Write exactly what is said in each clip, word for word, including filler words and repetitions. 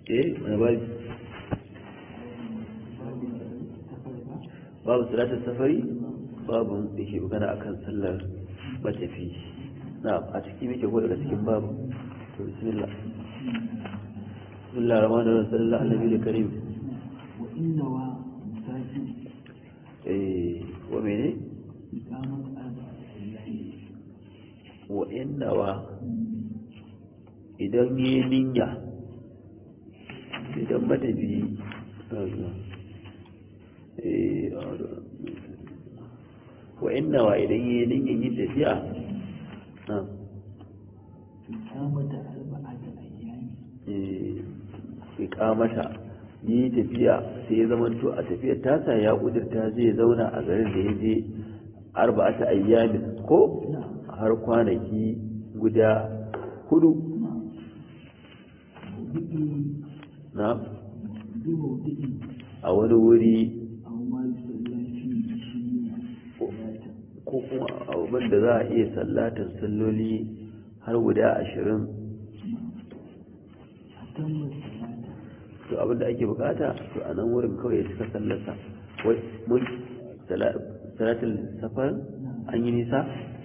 eh wani babu babu salatin safari babu da ke magana akan sallar matafi na a ciki muke ko daga cikin babu to bismillah bismillah rahman rahim sallallahu alaihi wa karim wa inna wa musafi eh wa mene iqamat al-ayyi wa inna wa idan yi niyya idan matafi eh wa inna wa idan yi niyyan yin tafiya na iqamat arba'ati ayyami eh iqamata yi tafiya sai ya zama to a tafiyar tasa ya kudurta zai zauna a garin da ya je arba'ata ayyamin ko har kwanaki guda hudu na a wani wuri ko kuma abin da za a iya sallatar salloli har guda ashirin to abin da ake bukata to a nan wurin kawai ya cika sallarsa wai mun salatul safar an yi nisa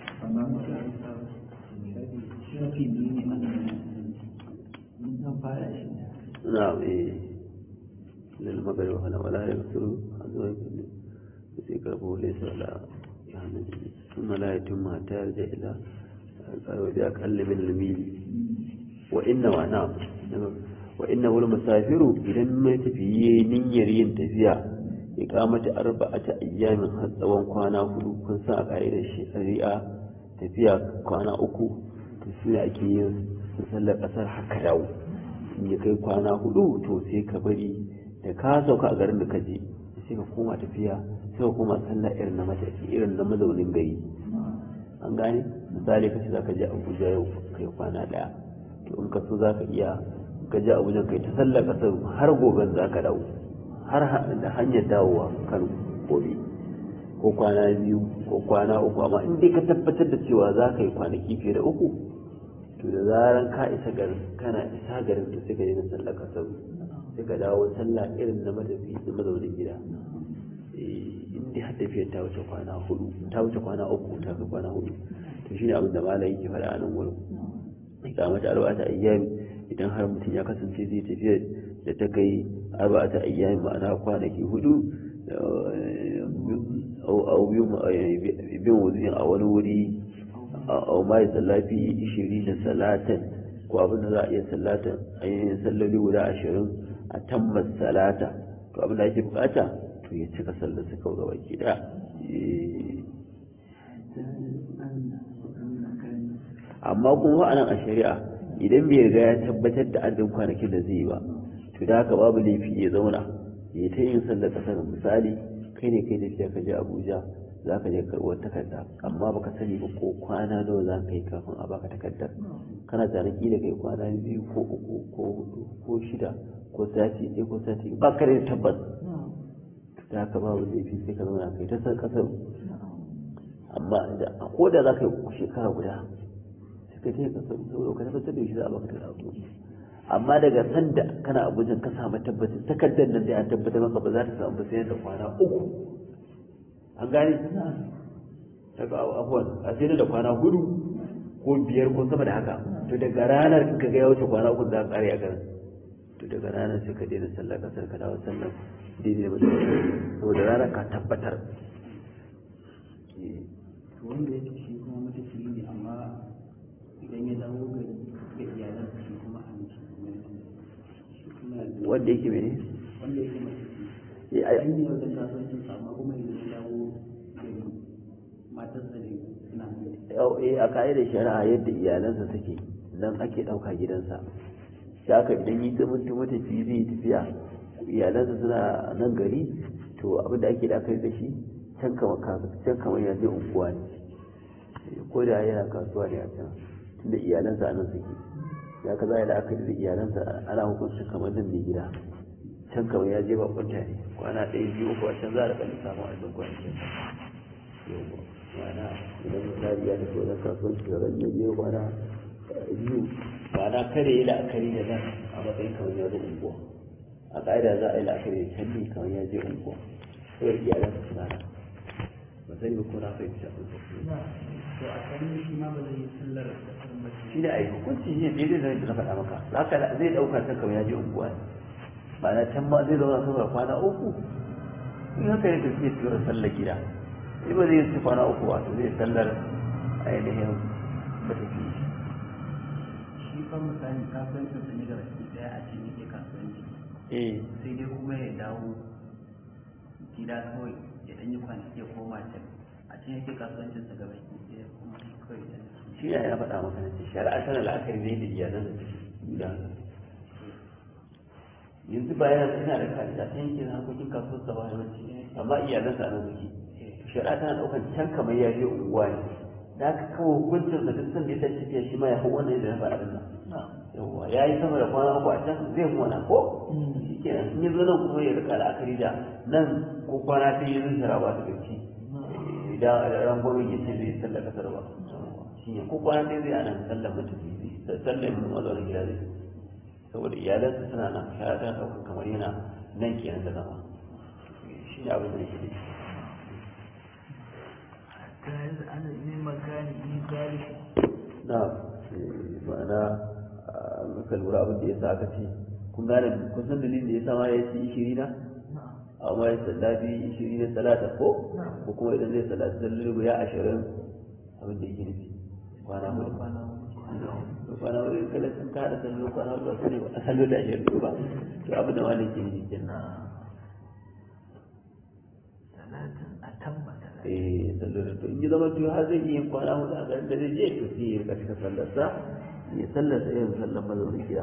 نعم إيه للمغرب ولا ولا يكثر أزواج يكرهه ليس ولا يعني ثم لا يتم حتى يرجع إلى أقل من الميل وإنما نعم وإنه المسافر إذا ما تفيه نير ينتفيع إقامة أربعة أيام حتى وانقوانا فلو كن ساق عيد الشريعة تفيع قوانا أكو تفيع أكيد تسلق أثر حكا داو in ya kai kwana hudu to sai ka bari da ka sauka a garin da ka je sai ka koma tafiya sai ka koma sallah irin na matafi irin na mazaunin gari an gane misali ka ce za ka je abuja yau kai kwana daya to in ka so za ka iya ka je abuja kai ta sallah kasar har gobe za ka dawo har da hanyar dawowa kan gobe ko kwana biyu ko kwana uku amma in dai ka tabbatar da cewa za ka yi kwanaki fiye da uku to da zaran ka isa garin kana isa garin to sai ka yi sallar kasar sai ka dawo sallah irin na matafi da mazaunin gida in dai har tafiyar ta wuce kwana hudu ta wuce kwana uku ta kai kwana hudu to shine abin da malai yake faɗa a nan wurin iqamata arba'ata ayyami idan har mutum ya kasance zai tafiya da ta kai arba'ata ayyami ma'ana kwanaki hudu au bin wuzuyin a wani wuri au ma ya sallafi ishirin da salatan ko abin da za a iya sallatan ainihin salloli guda ashirin a tammas salata to abin da ake bukata to ya cika sallar su kawai gaba ki da amma kuma a nan a shari'a idan bai riga ya tabbatar da adadin kwanakin da zai yi ba to da haka babu laifi ya zauna ya ta yin sallar kasar misali kai ne kai tafiya ka je abuja za ka je karɓar takarda amma baka sani ba ko kwana nawa za ka yi kafin a baka takardar kana tare kila kai kwana biyu ko uku ko hudu ko shida ko sati ɗaya ko sati ba ka da tabbas da haka babu laifi sai ka zauna kai ta san kasar amma da ko da za ka yi shekara guda sai ka je kasar saboda ka tabbatar da shi za a baka takardar amma daga sanda kana abujan ka samu tabbacin takardar nan da ya tabbatar maka ba za ta samu ba sai da kwana uku an gane daga abuwan a sai da kwana hudu ko biyar ko sama da haka to daga ranar ka ga ya wuce kwana uku za ka kare a garin to daga ranar sai ka daina sallar kasar ka dawo sallar daidai da mutum saboda ranar ka tabbatar wanda ya shi kuma matafiyi ne amma idan ya dawo ga iyalan shi kuma an ci wanda yake mene wanda yake matafiyi a yi wajen kasuwancin amma kuma idan ya dawo matarsa ne suna yau eh a ka'idar shari'a yadda iyalansa suke nan ake ɗauka gidansa da aka idan yi zaman matafiyi zai tafiya iyalansa suna nan gari to abinda ake da aka yi da shi can kamar ya je unguwa ne ko da yana kasuwa ne a can tunda iyalansa a nan suke ya ka za a yi la'akari da iyalansa ana hukunci kamar nan mai gida can kamar ya je bakwanta ne kwana ɗaya biyu uku a can za a rika samun abin kwanakin mana idan misali ya tafi wajen kasuwanci da ran ya je kwana biyu ba na kare yi la'akari da nan a matsayin kamar ya zo unguwa a ƙa'ida za a yi la'akari da canji kamar ya je unguwa sai iyalan su suna nan ba sai ba ko na fahimci abin da su to a kan shi ma ba zai yi sallar da farmaci shi ne a yi hukunci ne daidai da na faɗa maka za ka zai ɗauka can kamar ya je unguwa ne ba na can ma zai zauna saboda kwana uku in haka ne tafiye su yi sallar gida in ba zai yi kwana uku ba to zai sallar ainihin matafi shi fa misali kasuwancin sa ne ga baki daya a cikin yake kasuwanci eh sai dai kuma ya dawo gida kawai ya ɗan yi kwanaki ya koma can a cikin yake kasuwancin sa ga baki daya kuma kawai ya shi ne ya faɗa maka na ce shari'a tana la'akari ne da iyalan da suke gida yanzu bayan suna da ka'ida ta yankin harkokin kasuwar sa ba yawanci amma iyalan sa nan suke shari'a tana ɗaukar can kamar ya je unguwa ne da aka kawo hukuncin da duk san da ya tashi tafiya shi ma ya hau wannan da na faɗa nan yawwa ya yi sama da kwana uku a can zai mu wannan ko shi kenan in ya zo nan kuma ya rika la'akari da nan ko kwana ta yi zan shara ba ta gaci idan ran gwamnati ya ce zai sallar kasar ba shi ne ko kwana ta zai ana sallar mutum sallar mu mazaunin gida zai saboda iyalansa suna nan shara ta ɗaukar kamar yana nan kenan da zama shi ne abin da yake da shi كان أنا من مكانه ذلك نعم ma'ana muka lura abin da ya sa aka ce kun gane kun san dalilin da ya sa ma ya ci ishiri na amma ya sallafi ishiri na salata ko ko kuma idan zai salati zallar guda ashirin abin da yake nufi kwana hudu kwana hudu kala sun kada sallar kwana hudu ba ne ba a sallar da ashirin ba to abin da wani ke nufi kenan salatin a tambata eh sallar to in yi zama to har zai iya kwana hudu a garin da zai je to sai ya rika cika sallarsa ya sallarsa irin sallar mazaunin gida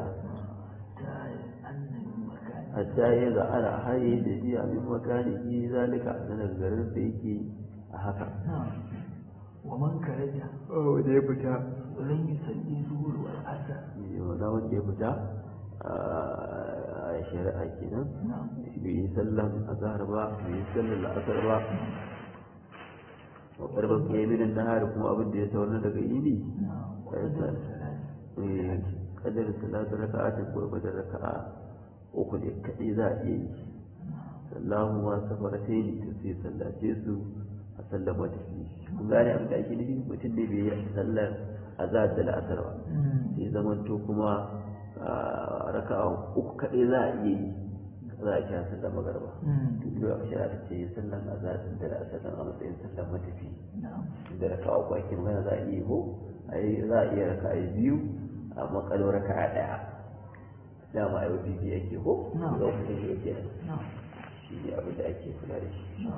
hatta ya ga ana haye da shi a bin makaniki zalika a sanar garin da yake a haka wa man karaja wanda ya fita ran yi salli zuhur wal asar wanda wanda ya fita a shari'a kenan bai yi sallan azhar ba bai yi sallan la'asar ba wa karban kemirin nahar kuma abin da ya sauran daga yini kadar salatu raka'atin gurbatar raka'a uku ne kaɗai za a iya yi sallahu ma safaratai ne to sai sallace su a sallar matafi kun gane abin da ake nufi mutum ne bai yi sallar azhar da la'asar ba sai zamanto kuma raka'a uku kaɗai za a iya yi za a kira sallar magarba duk da shari'a ta ce sallar azhar da la'asar a matsayin sallar matafi da raka'a uku ake magana za a iya yi ko za a iya raka'a biyu a makalo raka'a ɗaya dama a yau bibi ake ko lokacin da yake shi ne abin da ake kula da shi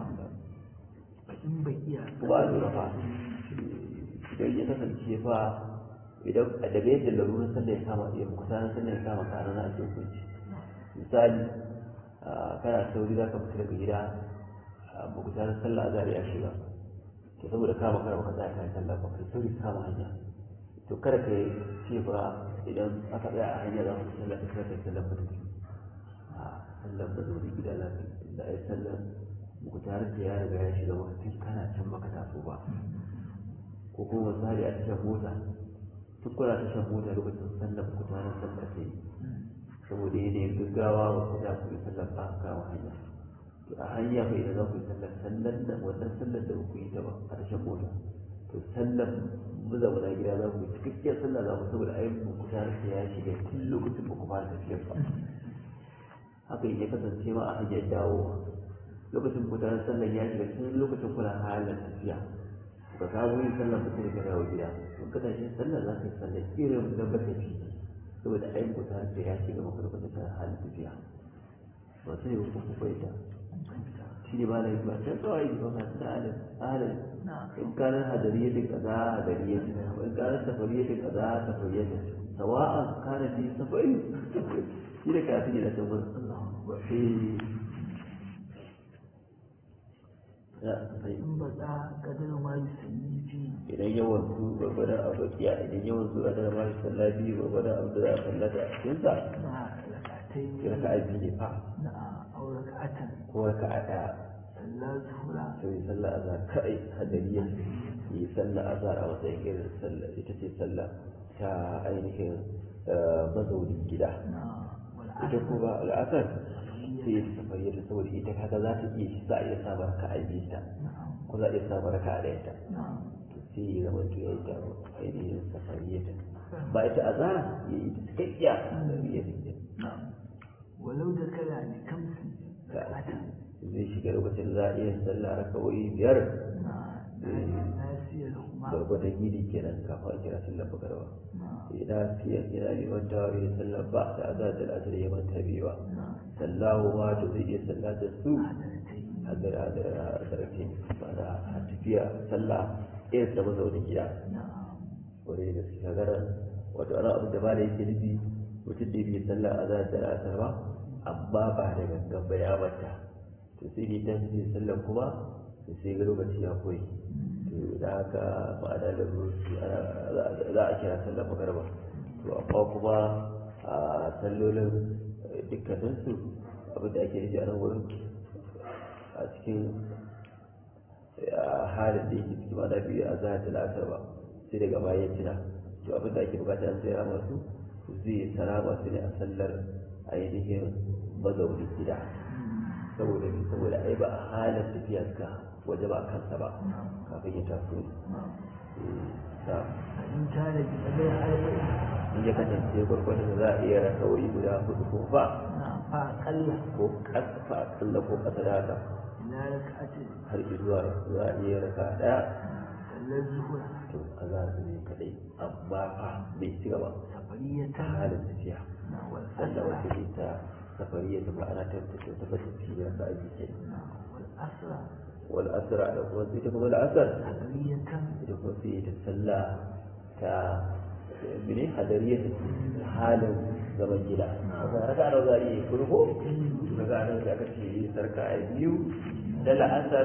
in bakiya kuma a lura fa idan ya kasance fa idan daga yadda larurin sallah ya kama iya kusa sallah ya kama karar na ake hukunci misali kana sauri za ka fita daga gida ba ku tare sallah a zari a shiga to saboda kama kara baka tsaya kayan sallah ba kai sauri kama hanya to kada ka yi ce ba idan aka tsaya a hanyar za ku sallah ta kira kai sallah ba a sallah ba zauri gida za ka yi da ai sallah ku tare da ya riga ya shiga maka tun kana can baka taso ba ko kuma misali a tashar mota duk kuna tashar mota lokacin sallah ku tare sallah ta yi saboda yanayin gaggawa ba ku za ku yi sallah ba ka kawo hanya to a hanya bai da za ku yi sallah sallan da wannan sallar da ku yi ta ba a tashar mota to sallar mazauna gida za ku yi cikakkiyar sallah za ku saboda ayyukan ku tare da ya shiga tun lokacin ba ku fara tafiyar ba haka ya kasance ma a hanyar dawowa lokacin gudanar sallar ya shiga cikin lokacin kuna halin tafiya ka kawo yin sallar mutum da dawo gida in ka tashi sallar za ka yi sallar irin na matafi saboda ayin gudanar da ya shiga maka lokacin kana halin tafiya ba sai yi kuma bai ta shi ne ba na yi ba can kawai yi ba masu halin halin in kanar hadariyatin kaza hadariyatin in kanar safariyatin kaza safariyatin sawa'an kanar fi safari shi da kafin yana can wani in ba za kadar ma yi sanyi fi idan yawan su gwargwadon abu ya idan yawan su a dara mashi sallah biyu gwargwadon abu da za a sallata a cikinsa na rakatai ya raka abi ne fa na aure ka'atan ko raka a ɗaya sallar zuhura sai yi sallah azhar kai hadariya yi sallah azhar a matsayin irin sallah ita ce sallah ta ainihin mazaunin gida ita kuma al'asar sai ya safariya ta saboda ita kaga za ta iya za a iya samun raka a biyu ta ko za a iya samun raka a ɗaya ta to sai ya zama to ya yi ta ainihin safariya ta ba ita a za ya yi ta cikakkiya da biya ta walau da kala ne kamsu zai shiga lokacin za a iya sallah raka'o'i biyar gwargwadon gini kenan kafin a kira sallar bagarwa idan fiye yana neman tawaye sallar ba da azar da asar ya manta biyuwa sallahu ma to zai iya sallah da su hadara da zarafin mana a tafiya sallah irin ta mazaunin gida wani da suke kagaran wato ana abin da ba da yake nufi mutum da bai sallar azar da asar ba amma ba da gangan ba ya manta to sai dai ta fi sallar kuma sai ga lokaci ya koyi to da haka ma'ana da za a kira sallar magarba to amma kuma a sallolin dukkaninsu abin da ake nufi a nan wurin a cikin halin da yake ciki ma'ana biyu a za ta lasar ba sai daga baya tuna to abin da ake bukata an sai rama su zai sarama su ne a sallar ainihin mazaunin gida saboda saboda ai ba a halin tafiya suka waje ba kansa ba kafin ya taso in tare da ɗaya arba'in in ya kasance gwargwadon da za a iya rasa wuri guda hudu ko ba fa kalla ko ƙasa fa kalla ko ƙasa da haka ina raka'atin har zuwa za a iya raka ɗaya sallar zuhura to a za su ne kaɗai amma fa bai ci gaba a safariyatan halin tafiya wal sanda asra wata ke ta safariya ta ma'ana ta tafiya ta fashin cikin raka a jikin wal asra والأسرع وفي تكون الأسر حضرية يكون في تسلى ك بني حضرية حال زمن جلا ركع رضائي كله ركع رضائي كشيء سركع بيو دل أسر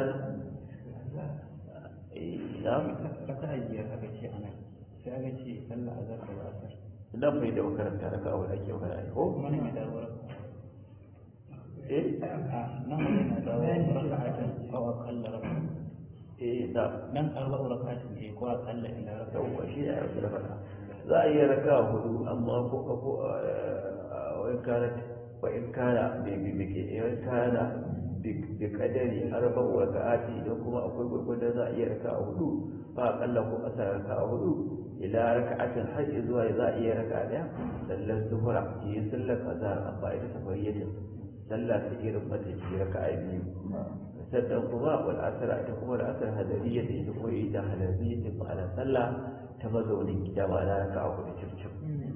نعم raka a biyar aka ce ana sai aka ce sallah azhar da asar nan bai da makaranta raka a wani ake magana ko mana mai dawo raka eh nan yana dawo raka'atan aw aqalla raka'a eh da nan arba'u raka'atin ne ko aqalla ila raka'a yawwa shi ya yi raka za a yi raka hudu amma ko ko wani kana wa in kana bai bi bike in kana bi kadari arba'u raka'ati idan kuma akwai gurgurdan za a iya raka hudu ba aqalla ko kasa raka hudu ila raka'atin har zuwa za a iya raka daya sallar zuhra yi sallar azhar amma ita safariyatin sallah ta irin mata ce raka a biyu sannan kuma wal asra ita kuma da asar hadariya da ita kuma ita hadariya ta ma'ana sallah ta mazaunin gida ma'ana raka a kuɗi circin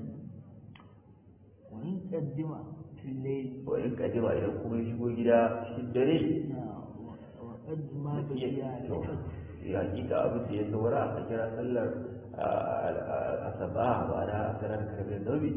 wani ƙaddima fillai wa in kadima idan kuma ya shigo gida cikin dare wa ƙaddima da biya da ya hakika abin da ya saura a kira sallar asaba ma'ana sanar karbin nabi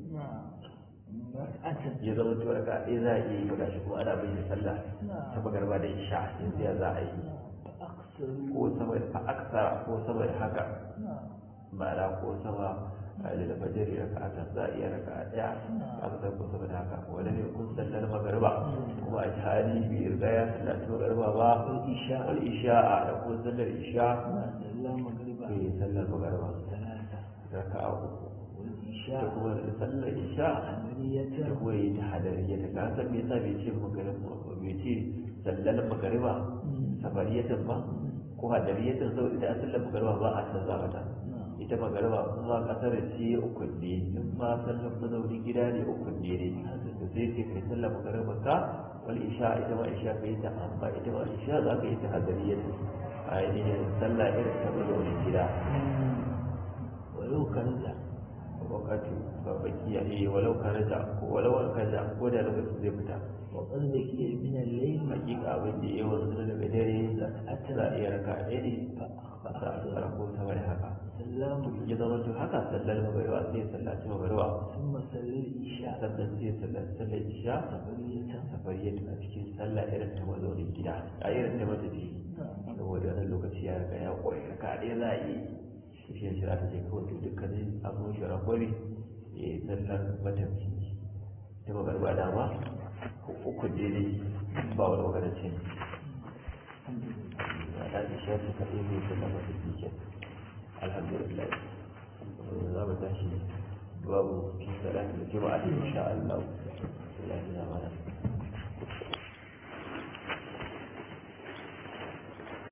ya zama to raka ɗaya za a iya yi ba shi kuma ana bayyana sallah ta magarba da isha yanzu ya za a yi ko sama da aksara ko sama da haka ma'ana ko sama da fajar raka aka za a iya raka ɗaya aksar ko sama da haka wani ne kun sallar magarba kuma a hali bai riga ya sallaci magarba ba wal isha a da kun sallar isha bai sallar magarba raka a uku da kuma sallar isha da kuma yi ta hadariya ta kasar me yasa bai ce magariba bai ce sallar magariba safariyatan ba ko hadariyatan sau ita a sallar magariba ba a canza mata ita magariba kuma kasar ce ukun ne in ma sallar mazaunin gida ne ukun ne ne to sai ce kai sallar magariba ka wal isha ita ma isha ka yi ta amma ita ma isha za ka yi ta hadariyatan a ainihin sallah irin ta mazaunin gida walau kanza wakati babaki ya yi walau karaja ko walau kaja ko da lokacin zai fita wa qadbaki min al-layl hakika abin da yawan zuwa daga dare za a iya raka ɗaya ne ba a tsara ko sama da haka sallamu ya zama to haka sallar magariba sai sallaci magariba thumma sallal isha sannan sai sallaci sallar isha safariyatan safariyar a cikin sallah irin ta mazaunin gida a irin ta matafi saboda wannan lokaci ya riga ya koyi raka ɗaya za a yi shi shi ta ce kawai to dukkanin abu shi rakwari ya yi sallar matafi ta magarba dama uku daidai ba wani maganancin a ɗan isha su kaɗai ne sallar matafi ke alhamdulillah za mu tashi babu fi salatin da juma'a insha Allah